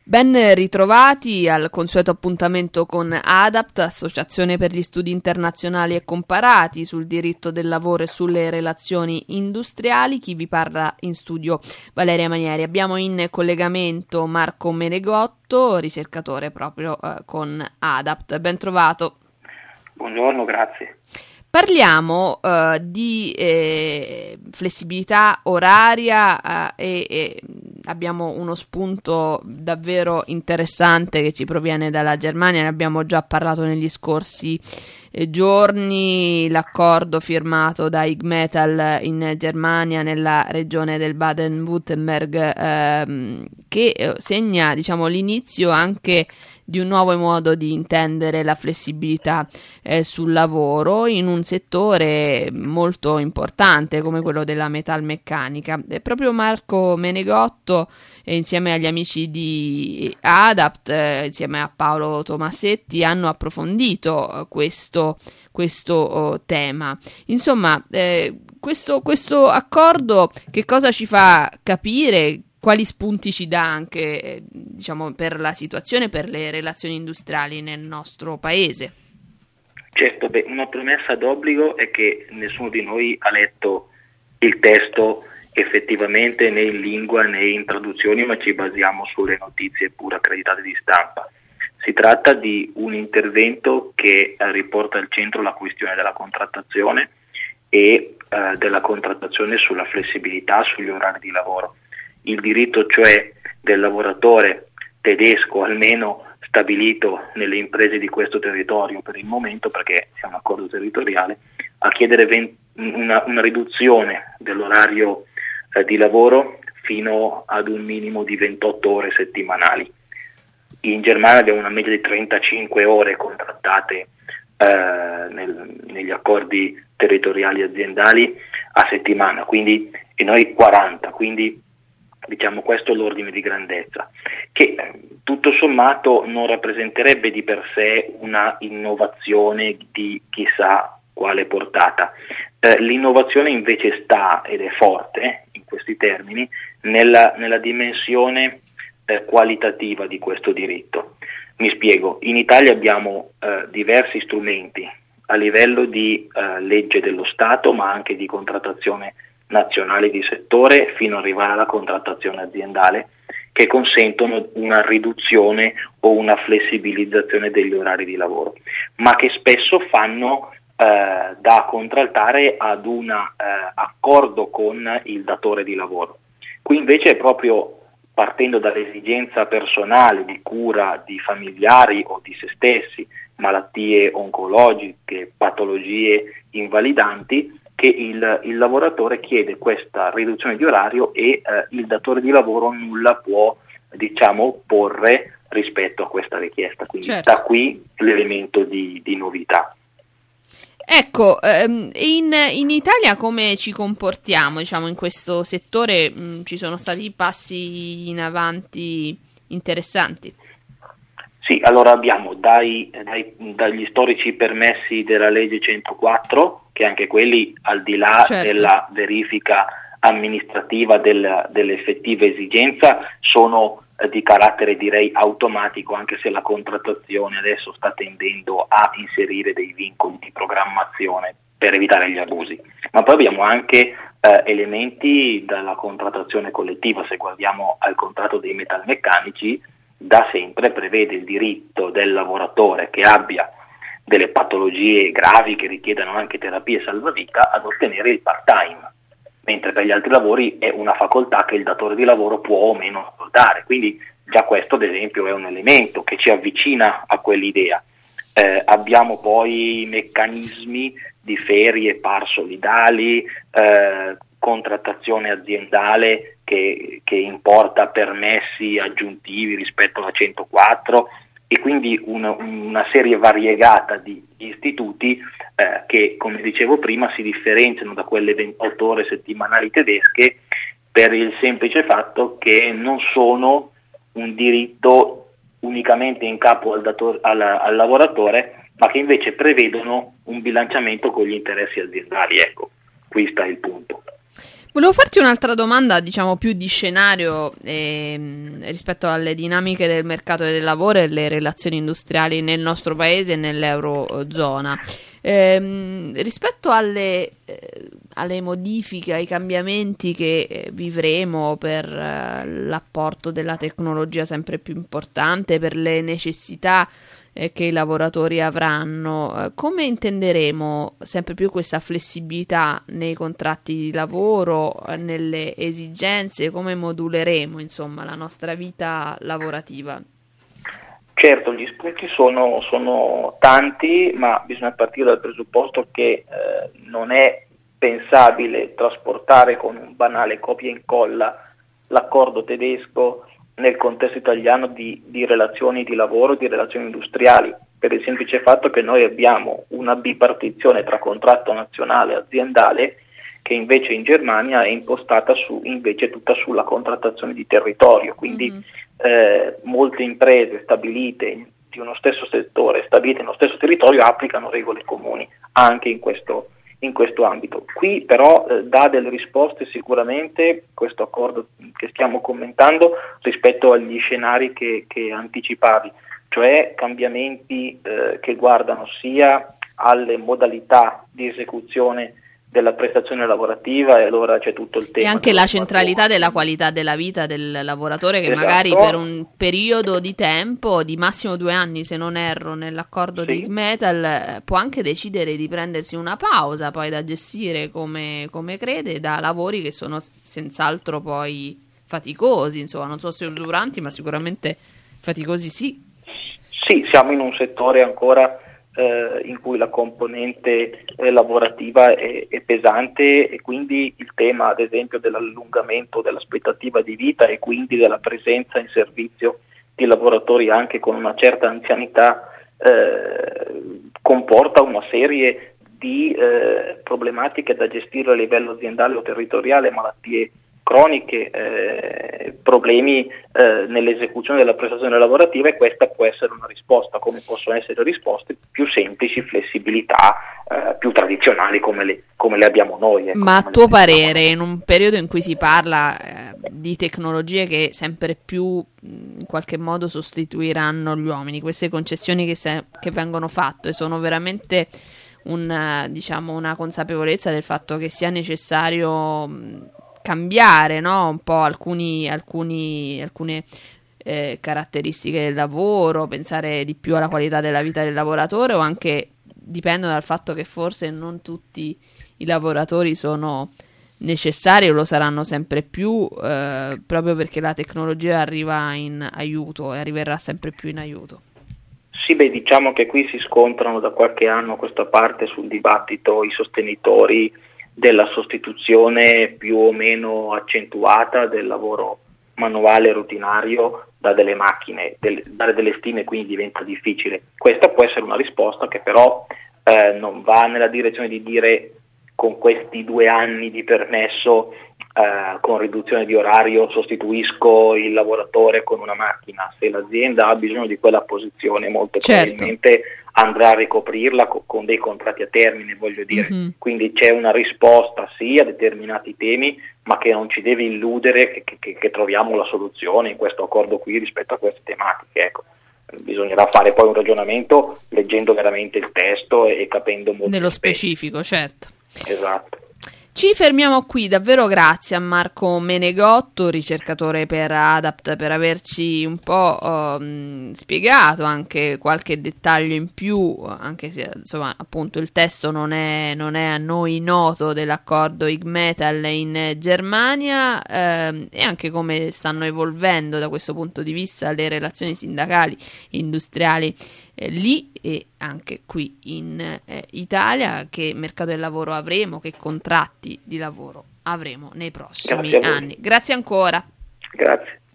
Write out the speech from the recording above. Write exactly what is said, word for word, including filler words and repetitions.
Ben ritrovati al consueto appuntamento con ADAPT, Associazione per gli Studi Internazionali e Comparati sul diritto del lavoro e sulle relazioni industriali. Chi vi parla in studio Valeria Manieri. Abbiamo in collegamento Marco Menegotto, ricercatore proprio eh, con ADAPT. Ben trovato. Buongiorno, grazie. Parliamo uh, di eh, flessibilità oraria uh, e, e abbiamo uno spunto davvero interessante che ci proviene dalla Germania. Ne abbiamo già parlato negli scorsi eh, giorni, l'accordo firmato da I G Metall in Germania nella regione del Baden-Württemberg ehm, che eh, segna, diciamo, l'inizio anche di un nuovo modo di intendere la flessibilità eh, sul lavoro in un settore molto importante come quello della metalmeccanica. E proprio Marco Menegotto, eh, insieme agli amici di ADAPT, eh, insieme a Paolo Tomasetti, hanno approfondito questo, questo oh, tema. Insomma, eh, questo, questo accordo che cosa ci fa capire? Quali spunti ci dà anche, eh, diciamo, per la situazione, per le relazioni industriali nel nostro paese? Certo, beh, una premessa d'obbligo è che nessuno di noi ha letto il testo effettivamente né in lingua né in traduzioni, ma ci basiamo sulle notizie pure accreditate di stampa. Si tratta di un intervento che eh, riporta al centro la questione della contrattazione e eh, della contrattazione sulla flessibilità, sugli orari di lavoro. Il diritto cioè del lavoratore tedesco, almeno stabilito nelle imprese di questo territorio per il momento, perché è un accordo territoriale, a chiedere venti, una, una riduzione dell'orario eh, di lavoro fino ad un minimo di ventotto ore settimanali. In Germania abbiamo una media di trentacinque ore contrattate eh, nel, negli accordi territoriali aziendali a settimana, quindi e noi quaranta, quindi diciamo questo è l'ordine di grandezza, che tutto sommato non rappresenterebbe di per sé una innovazione di chissà quale portata. Eh, l'innovazione invece sta, ed è forte in questi termini, nella, nella dimensione eh, qualitativa di questo diritto. Mi spiego, in Italia abbiamo eh, diversi strumenti a livello di eh, legge dello Stato, ma anche di contrattazione nazionali di settore fino ad arrivare alla contrattazione aziendale, che consentono una riduzione o una flessibilizzazione degli orari di lavoro, ma che spesso fanno eh, da contraltare ad un eh, accordo con il datore di lavoro. Qui invece è proprio partendo dall'esigenza personale di cura di familiari o di se stessi, malattie oncologiche, patologie invalidanti, che il, il lavoratore chiede questa riduzione di orario e eh, il datore di lavoro nulla può, diciamo, opporre rispetto a questa richiesta. Quindi certo. Da qui l'elemento di, di novità. Ecco, ehm, in, in Italia come ci comportiamo, diciamo, in questo settore? Mh, ci sono stati passi in avanti interessanti? Sì, allora abbiamo dai, dai, dagli storici permessi della legge centoquattro, che anche quelli al di là certo. della verifica amministrativa del, dell'effettiva esigenza sono eh, di carattere direi automatico, anche se la contrattazione adesso sta tendendo a inserire dei vincoli di programmazione per evitare gli abusi. Ma poi abbiamo anche eh, elementi dalla contrattazione collettiva. Se guardiamo al contratto dei metalmeccanici, da sempre prevede il diritto del lavoratore che abbia delle patologie gravi che richiedano anche terapie salvavita ad ottenere il part-time, mentre per gli altri lavori è una facoltà che il datore di lavoro può o meno accordare. Quindi già questo ad esempio è un elemento che ci avvicina a quell'idea. Eh, abbiamo poi meccanismi di ferie par solidali, eh, contrattazione aziendale che, che importa permessi aggiuntivi rispetto alla centoquattro e quindi una, una serie variegata di istituti eh, che, come dicevo prima, si differenziano da quelle ventotto ore settimanali tedesche per il semplice fatto che non sono un diritto unicamente in capo al, dator- al, al lavoratore, ma che invece prevedono un bilanciamento con gli interessi aziendali. Ecco, qui sta il punto. Volevo farti un'altra domanda, diciamo più di scenario, ehm, rispetto alle dinamiche del mercato del lavoro e le relazioni industriali nel nostro paese e nell'Eurozona. Ehm, rispetto alle, eh, alle modifiche, ai cambiamenti che eh, vivremo per eh, l'apporto della tecnologia sempre più importante, per le necessità eh, che i lavoratori avranno, eh, come intenderemo sempre più questa flessibilità nei contratti di lavoro, eh, nelle esigenze, come moduleremo insomma la nostra vita lavorativa? Certo, gli spunti sono, sono tanti, ma bisogna partire dal presupposto che eh, non è pensabile trasportare con un banale copia e incolla l'accordo tedesco nel contesto italiano di, di relazioni di lavoro, di relazioni industriali, per il semplice fatto che noi abbiamo una bipartizione tra contratto nazionale e aziendale che invece in Germania è impostata su, invece tutta sulla contrattazione di territorio, quindi mm-hmm. eh, molte imprese stabilite di uno stesso settore, stabilite nello stesso territorio, applicano regole comuni anche in questo in questo ambito. Qui però eh, dà delle risposte sicuramente questo accordo che stiamo commentando rispetto agli scenari che, che anticipavi, cioè cambiamenti eh, che guardano sia alle modalità di esecuzione della prestazione lavorativa, e allora c'è tutto il tema. E anche la centralità della qualità della vita del lavoratore che esatto. magari per un periodo di tempo, di massimo due anni se non erro nell'accordo sì. di Ig Metall, può anche decidere di prendersi una pausa poi da gestire come, come crede, da lavori che sono senz'altro poi faticosi, insomma non so se usuranti ma sicuramente faticosi sì. Sì, siamo in un settore ancora Eh, in cui la componente eh, lavorativa è, è pesante, e quindi il tema ad esempio dell'allungamento dell'aspettativa di vita e quindi della presenza in servizio di lavoratori anche con una certa anzianità eh, comporta una serie di eh, problematiche da gestire a livello aziendale o territoriale, malattie croniche, eh, problemi eh, nell'esecuzione della prestazione lavorativa, e questa può essere una risposta, come possono essere risposte più semplici, flessibilità, eh, più tradizionali come le, come le abbiamo noi. Ecco, ma a tuo parere, in un periodo in cui si parla eh, di tecnologie che sempre più in qualche modo sostituiranno gli uomini, queste concessioni che, se, che vengono fatte sono veramente un, diciamo, una consapevolezza del fatto che sia necessario mh, cambiare, no? Un po' alcuni, alcuni, alcune eh, caratteristiche del lavoro, pensare di più alla qualità della vita del lavoratore, o anche dipendono dal fatto che forse non tutti i lavoratori sono necessari o lo saranno sempre più, eh, proprio perché la tecnologia arriva in aiuto e arriverà sempre più in aiuto. Sì, beh, diciamo che qui si scontrano da qualche anno a questa parte sul dibattito i sostenitori della sostituzione più o meno accentuata del lavoro manuale rutinario da delle macchine. Del, dare delle stime quindi diventa difficile. Questa può essere una risposta che però eh, non va nella direzione di dire con questi due anni di permesso eh, con riduzione di orario sostituisco il lavoratore con una macchina. Se l'azienda ha bisogno di quella posizione molto certo. probabilmente andrà a ricoprirla co- con dei contratti a termine, voglio dire. Mm-hmm. Quindi c'è una risposta sì a determinati temi, ma che non ci deve illudere che, che, che troviamo la soluzione in questo accordo qui rispetto a queste tematiche. Ecco. Bisognerà fare poi un ragionamento leggendo veramente il testo e, e capendo molto nello specifico, certo. Esatto. Ci fermiamo qui, davvero grazie a Marco Menegotto, ricercatore per Adapt, per averci un po' um, spiegato anche qualche dettaglio in più, anche se insomma appunto il testo non è, non è a noi noto dell'accordo Ig Metall in Germania, ehm, e anche come stanno evolvendo da questo punto di vista le relazioni sindacali industriali eh, lì e anche qui in eh, Italia, che mercato del lavoro avremo, che contratti di lavoro avremo nei prossimi anni. Grazie ancora. Grazie.